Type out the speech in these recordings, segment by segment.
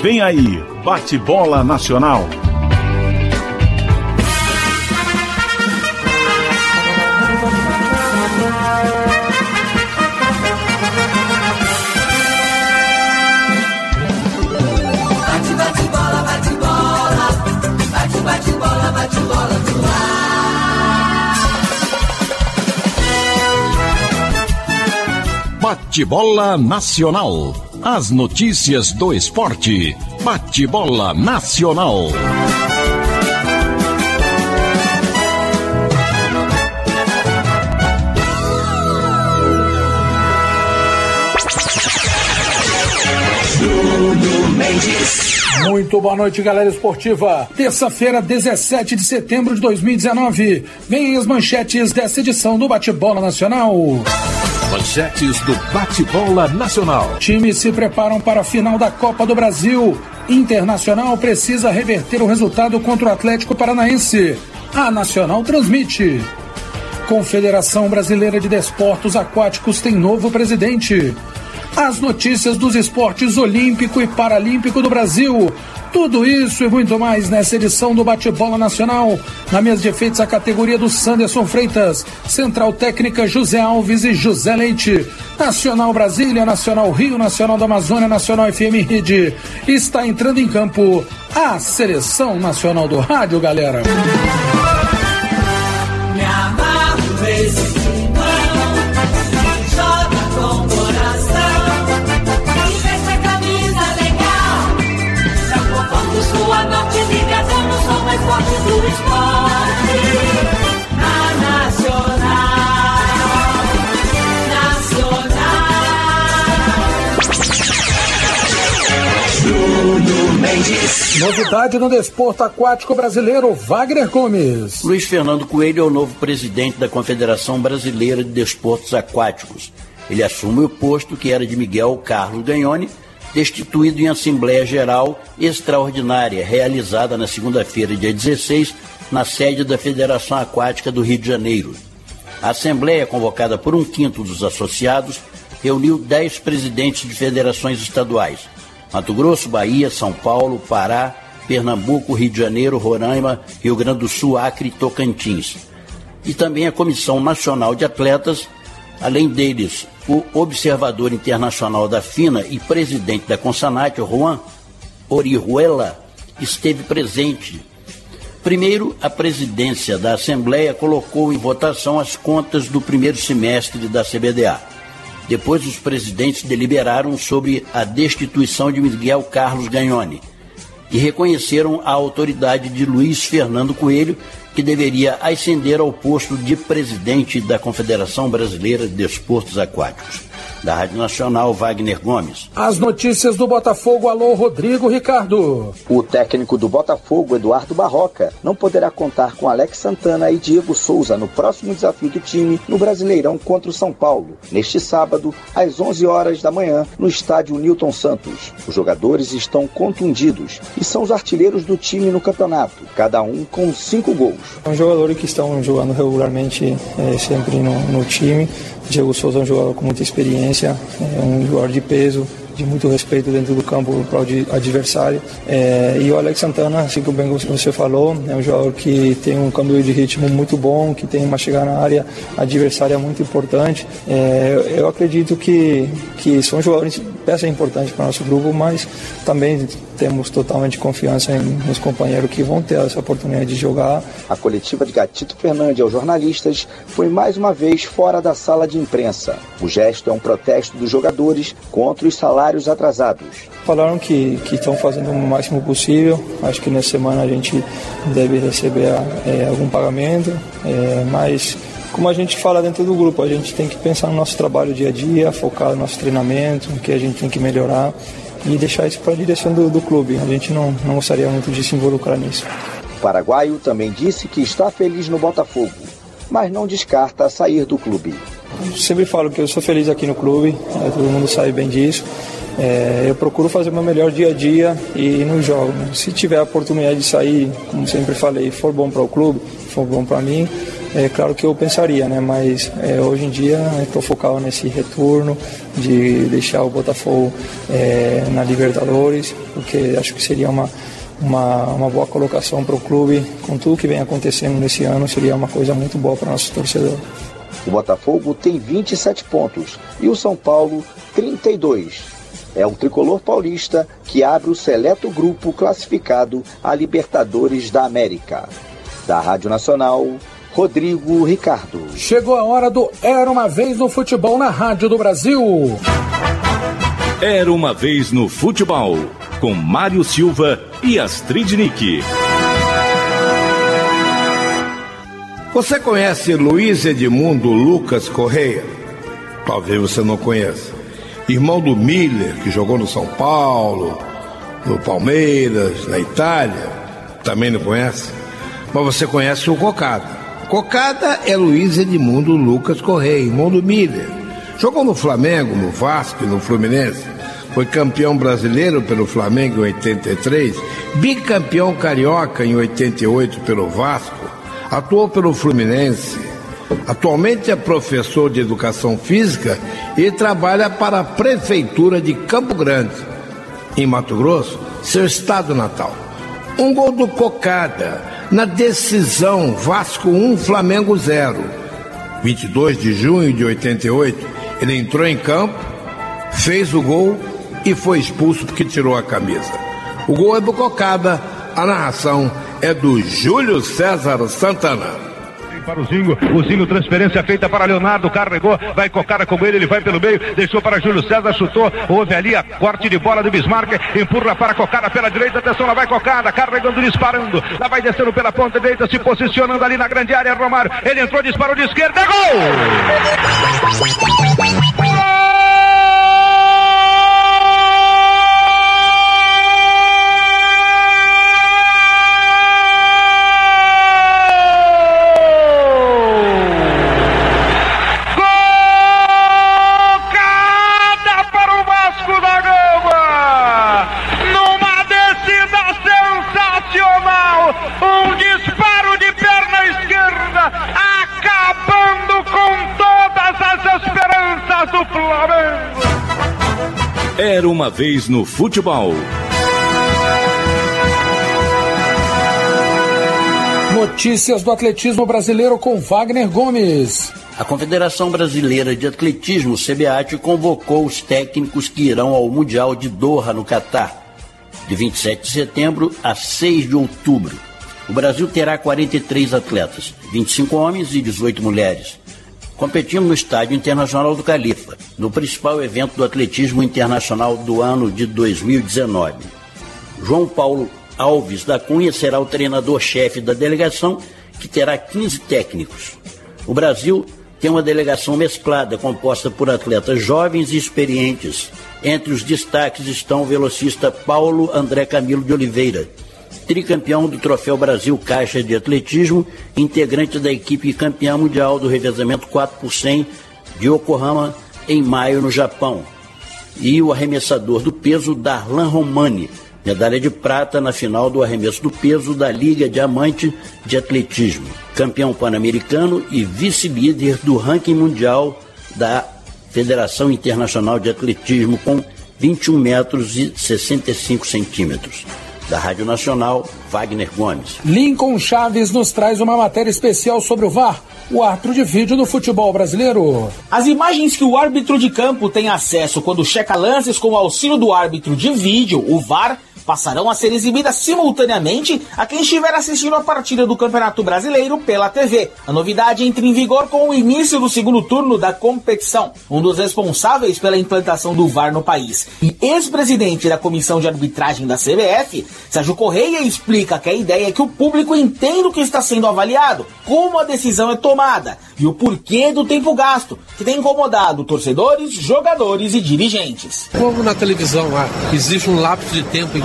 Vem aí, Bate-Bola Nacional. Bate-Bola Nacional. As notícias do esporte. Bate-Bola Nacional. Muito boa noite, galera esportiva. Terça-feira, 17 de setembro de 2019. Vem as manchetes dessa edição do Bate-Bola Nacional. Manchetes do Bate-Bola Nacional. Times se preparam para a final da Copa do Brasil. Internacional precisa reverter o resultado contra o Atlético Paranaense. A Nacional transmite. Confederação Brasileira de Desportos Aquáticos tem novo presidente. As notícias dos esportes olímpico e paralímpico do Brasil. Tudo isso e muito mais nessa edição do Bate-Bola Nacional. Na mesa de efeitos, a categoria do Sanderson Freitas, Central Técnica José Alves e José Leite, Nacional Brasília, Nacional Rio, Nacional da Amazônia, Nacional FM Rede. Está entrando em campo a Seleção Nacional do Rádio, galera. Me amarro nesse timão, joga com coração, e veste a camisa legal, transformando sua noite de viajando, sou mais forte do esporte, na Nacional, Bruno Mendes. Novidade no desporto aquático brasileiro, Wagner Gomes. Luiz Fernando Coelho é o novo presidente da Confederação Brasileira de Desportos Aquáticos. Ele assume o posto que era de Miguel Carlos Gagnoni, destituído em Assembleia Geral Extraordinária, realizada na segunda-feira, dia 16, na sede da Federação Aquática do Rio de Janeiro. A Assembleia, convocada por 1/5 dos associados, reuniu 10 presidentes de federações estaduais: Mato Grosso, Bahia, São Paulo, Pará, Pernambuco, Rio de Janeiro, Roraima, Rio Grande do Sul, Acre e Tocantins. E também a Comissão Nacional de Atletas, além deles, o observador internacional da FINA e presidente da Consanat, Juan Orihuela, esteve presente. Primeiro, a presidência da Assembleia colocou em votação as contas do primeiro semestre da CBDA. Depois, os presidentes deliberaram sobre a destituição de Miguel Carlos Gagnoni e reconheceram a autoridade de Luiz Fernando Coelho, que deveria ascender ao posto de presidente da Confederação Brasileira de Desportos Aquáticos. Da Rádio Nacional, Wagner Gomes. As notícias do Botafogo, alô, Rodrigo Ricardo. O técnico do Botafogo, Eduardo Barroca, não poderá contar com Alex Santana e Diego Souza no próximo desafio do time no Brasileirão contra o São Paulo, neste sábado, às 11 horas da manhã, no estádio Newton Santos. Os jogadores estão contundidos e são os artilheiros do time no campeonato, cada um com 5 gols. São jogadores que estão jogando regularmente sempre no time. Diego Souza é um jogador com muita experiência, é um jogador de peso, de muito respeito dentro do campo para o adversário. E o Alex Santana, assim como bem você falou, é um jogador que tem um câmbio de ritmo muito bom, que tem uma chegada na área adversária muito importante. Eu acredito que são jogadores, peça importante para o nosso grupo, mas também temos totalmente confiança nos companheiros que vão ter essa oportunidade de jogar. A coletiva de Gatito Fernandes aos jornalistas foi mais uma vez fora da sala de imprensa. O gesto é um protesto dos jogadores contra os salários atrasados. Falaram que estão fazendo o máximo possível. Acho que nessa semana a gente deve receber algum pagamento, mas como a gente fala dentro do grupo, a gente tem que pensar no nosso trabalho dia a dia, focar no nosso treinamento, o que a gente tem que melhorar e deixar isso para a direção do clube. A gente não gostaria muito de se involucrar nisso. O paraguaio também disse que está feliz no Botafogo, mas não descarta sair do clube. Eu sempre falo que eu sou feliz aqui no clube, todo mundo sabe bem disso. Eu procuro fazer o meu melhor dia a dia e no jogo. Se tiver a oportunidade de sair, como sempre falei, for bom para o clube, for bom para mim, é claro que eu pensaria, né? Mas hoje em dia estou focado nesse retorno, de deixar o Botafogo na Libertadores, porque acho que seria uma boa colocação para o clube. Com tudo que vem acontecendo nesse ano, seria uma coisa muito boa para nossos torcedores. O Botafogo tem 27 pontos e o São Paulo 32. É o tricolor paulista que abre o seleto grupo classificado à Libertadores da América. Da Rádio Nacional, Rodrigo Ricardo. Chegou a hora do Era Uma Vez no Futebol na Rádio do Brasil. Era Uma Vez no Futebol, com Mário Silva e Astrid Nick. Você conhece Luiz Edmundo Lucas Correia? Talvez você não conheça. Irmão do Miller, que jogou no São Paulo, no Palmeiras, na Itália. Também não conhece? Mas você conhece o Cocada. Cocada é Luiz Edmundo Lucas Correia, irmão do Miller. Jogou no Flamengo, no Vasco e no Fluminense. Foi campeão brasileiro pelo Flamengo em 83, bicampeão carioca em 88 pelo Vasco. Atuou pelo Fluminense. Atualmente é professor de educação física e trabalha para a Prefeitura de Campo Grande, em Mato Grosso, seu estado natal. Um gol do Cocada na decisão Vasco 1, Flamengo 0. 22 de junho de 88, ele entrou em campo, fez o gol e foi expulso porque tirou a camisa. O gol é do Cocada, a narração é do Júlio César Santana. Para o Zinho, transferência feita para Leonardo, carregou, vai Cocada com ele vai pelo meio, deixou para Júlio César, chutou, houve ali a corte de bola do Bismarck, empurra para Cocada pela direita, atenção, lá vai Cocada, carregando, disparando, lá vai descendo pela ponta direita, se posicionando ali na grande área, Romário, ele entrou, disparou de esquerda, gol! Um disparo de perna esquerda, acabando com todas as esperanças do Flamengo. Era Uma Vez no Futebol. Notícias do atletismo brasileiro com Wagner Gomes. A Confederação Brasileira de Atletismo, CBAT, convocou os técnicos que irão ao Mundial de Doha, no Catar, de 27 de setembro a 6 de outubro. O Brasil terá 43 atletas, 25 homens e 18 mulheres, competindo no Estádio Internacional do Califa, no principal evento do atletismo internacional do ano de 2019. João Paulo Alves da Cunha será o treinador-chefe da delegação, que terá 15 técnicos. O Brasil tem uma delegação mesclada, composta por atletas jovens e experientes. Entre os destaques estão o velocista Paulo André Camilo de Oliveira, tricampeão do Troféu Brasil Caixa de Atletismo, integrante da equipe campeã mundial do revezamento 4x100 de Yokohama, em maio, no Japão. E o arremessador do peso Darlan Romani, medalha de prata na final do arremesso do peso da Liga Diamante de Atletismo, campeão pan-americano e vice-líder do ranking mundial da Federação Internacional de Atletismo, com 21 metros e 65 centímetros. Da Rádio Nacional, Wagner Gomes. Lincoln Chaves nos traz uma matéria especial sobre o VAR, o árbitro de vídeo no futebol brasileiro. As imagens que o árbitro de campo tem acesso quando checa lances com o auxílio do árbitro de vídeo, o VAR, passarão a ser exibidas simultaneamente a quem estiver assistindo a partida do Campeonato Brasileiro pela TV. A novidade entra em vigor com o início do segundo turno da competição. Um dos responsáveis pela implantação do VAR no país e ex-presidente da Comissão de Arbitragem da CBF, Sérgio Correia, explica que a ideia é que o público entenda o que está sendo avaliado, como a decisão é tomada e o porquê do tempo gasto, que tem incomodado torcedores, jogadores e dirigentes. Como na televisão existe um lapso de tempo em que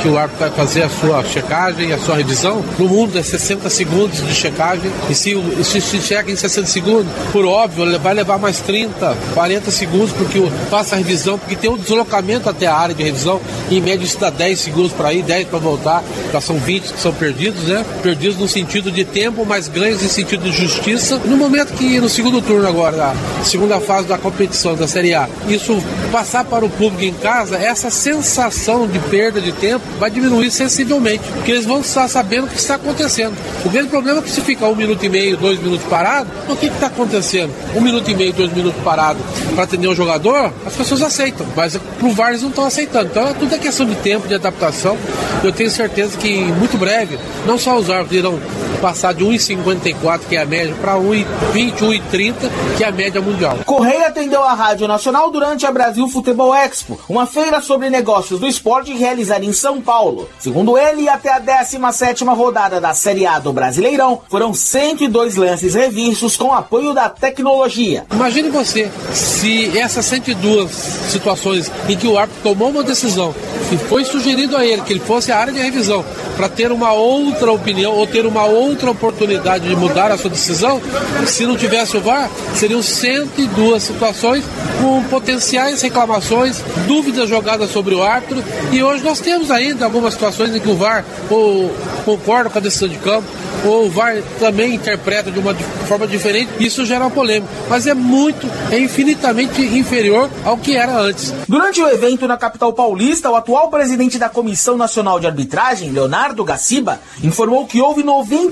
que o árbitro vai fazer a sua checagem, a sua revisão. No mundo é 60 segundos de checagem, e se checa em 60 segundos, por óbvio, vai levar mais 30, 40 segundos porque passa a revisão, porque tem um deslocamento até a área de revisão, e em média isso dá 10 segundos para ir, 10 para voltar, já são 20 que são perdidos, né? Perdidos no sentido de tempo, mas ganhos em sentido de justiça. No momento que no segundo turno agora, na segunda fase da competição da Série A, isso passar para o público em casa, essa sensação de perda de tempo vai diminuir sensivelmente, porque eles vão estar sabendo o que está acontecendo. O grande problema é que se fica 1 minuto e meio, 2 minutos parado, o que está acontecendo? 1 minuto e meio, 2 minutos parado para atender um jogador, as pessoas aceitam, mas pro VAR eles não estão aceitando. Então tudo é questão de tempo, de adaptação. Eu tenho certeza que muito breve, não só os árbitros irão passar de 1,54, que é a média, para 1,20, 1,30, que é a média mundial. Correia atendeu a Rádio Nacional durante a Brasil Futebol Expo, uma feira sobre negócios do esporte realizada em São Paulo. Segundo ele, até a 17ª rodada da Série A do Brasileirão, foram 102 lances revistos com apoio da tecnologia. Imagine você, se essas 102 situações em que o árbitro tomou uma decisão, e foi sugerido a ele que ele fosse à área de revisão para ter uma outra opinião ou ter uma outra oportunidade de mudar a sua decisão, se não tivesse o VAR, seriam 102 situações com potenciais reclamações, dúvidas jogadas sobre o árbitro, e hoje nós temos ainda algumas situações em que o VAR ou concorda com a decisão de campo, ou o VAR também interpreta de uma forma diferente, isso gera uma polêmica, mas é infinitamente inferior ao que era antes. Durante o evento na capital paulista, o atual presidente da Comissão Nacional de Arbitragem, Leonardo Gaciba, informou que houve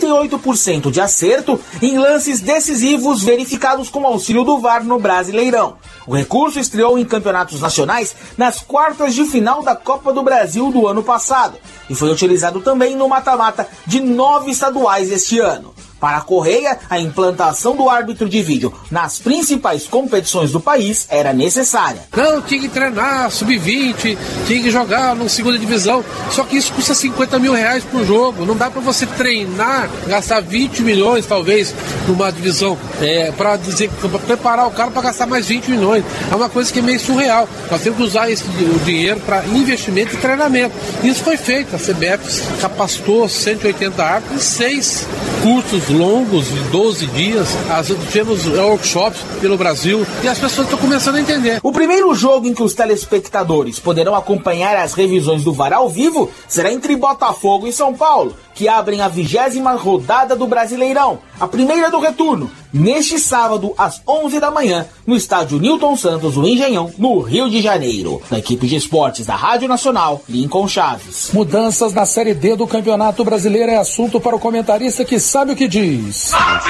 98% de acerto em lances decisivos verificados com auxílio do VAR no Brasileirão. O recurso estreou em campeonatos nacionais nas quartas de final da Copa do Brasil do ano passado e foi utilizado também no mata-mata de 9 estaduais este ano. Para a Correia, a implantação do árbitro de vídeo nas principais competições do país era necessária. Não, tinha que treinar sub-20, tinha que jogar na segunda divisão, só que isso custa 50 mil reais por jogo. Não dá para você treinar, gastar 20 milhões talvez numa divisão, para preparar o cara para gastar mais 20 milhões. É uma coisa que é meio surreal. Nós temos que usar o dinheiro para investimento e treinamento. Isso foi feito. A CBF capacitou 180 árbitros em 6 cursos longos de 12 dias. Tivemos workshops pelo Brasil e as pessoas estão começando a entender. O primeiro jogo em que os telespectadores poderão acompanhar as revisões do VAR ao vivo será entre Botafogo e São Paulo, que abrem a 20ª rodada do Brasileirão, a primeira do retorno, neste sábado às 11 da manhã, no estádio Newton Santos, o Engenhão, no Rio de Janeiro. Da equipe de esportes da Rádio Nacional, Lincoln Chaves. Mudanças na Série D do Campeonato Brasileiro é assunto para o comentarista que sabe o que diz.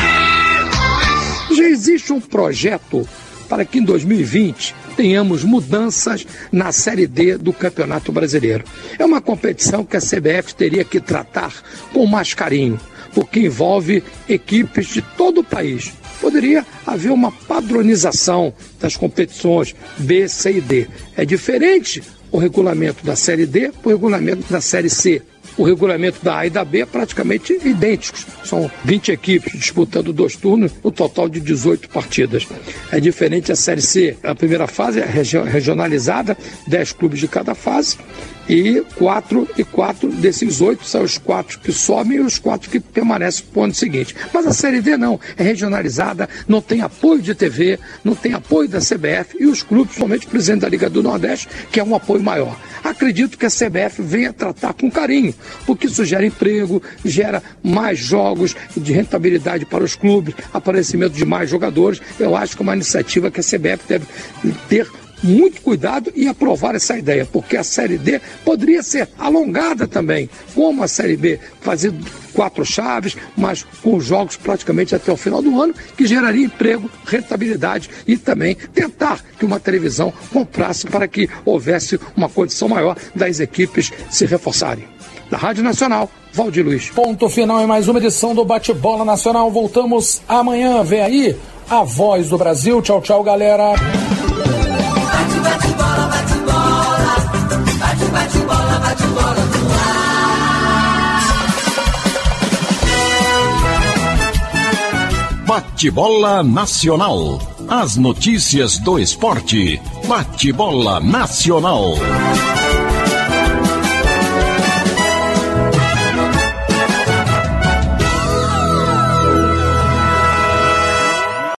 Já existe um projeto para que em 2020 tenhamos mudanças na Série D do Campeonato Brasileiro. É uma competição que a CBF teria que tratar com mais carinho, porque envolve equipes de todo o país. Poderia haver uma padronização das competições B, C e D. É diferente o regulamento da Série D para o regulamento da Série C. O regulamento da A e da B é praticamente idênticos. São 20 equipes disputando 2 turnos, o total de 18 partidas. É diferente a Série C. A primeira fase é regionalizada, 10 clubes de cada fase, e 4 desses 8 são os 4 que somem e os 4 que permanecem para o ano seguinte. Mas a Série D não, é regionalizada, não tem apoio de TV, não tem apoio da CBF e os clubes, somente o presidente da Liga do Nordeste, que é um apoio maior. Acredito que a CBF venha tratar com carinho, porque isso gera emprego, gera mais jogos de rentabilidade para os clubes, aparecimento de mais jogadores. Eu acho que é uma iniciativa que a CBF deve ter muito cuidado e aprovar essa ideia, porque a Série D poderia ser alongada também, como a Série B, fazendo 4 chaves, mas com jogos praticamente até o final do ano, que geraria emprego, rentabilidade e também tentar que uma televisão comprasse para que houvesse uma condição maior das equipes se reforçarem. Da Rádio Nacional, Valdir Luiz. Ponto final em mais uma edição do Bate-Bola Nacional. Voltamos amanhã. Vem aí a Voz do Brasil. Tchau, tchau, galera. Bate-bola, bate-bola, bate-bola, bate-bola no ar. Bate-Bola Nacional. As notícias do esporte. Bate-Bola Nacional.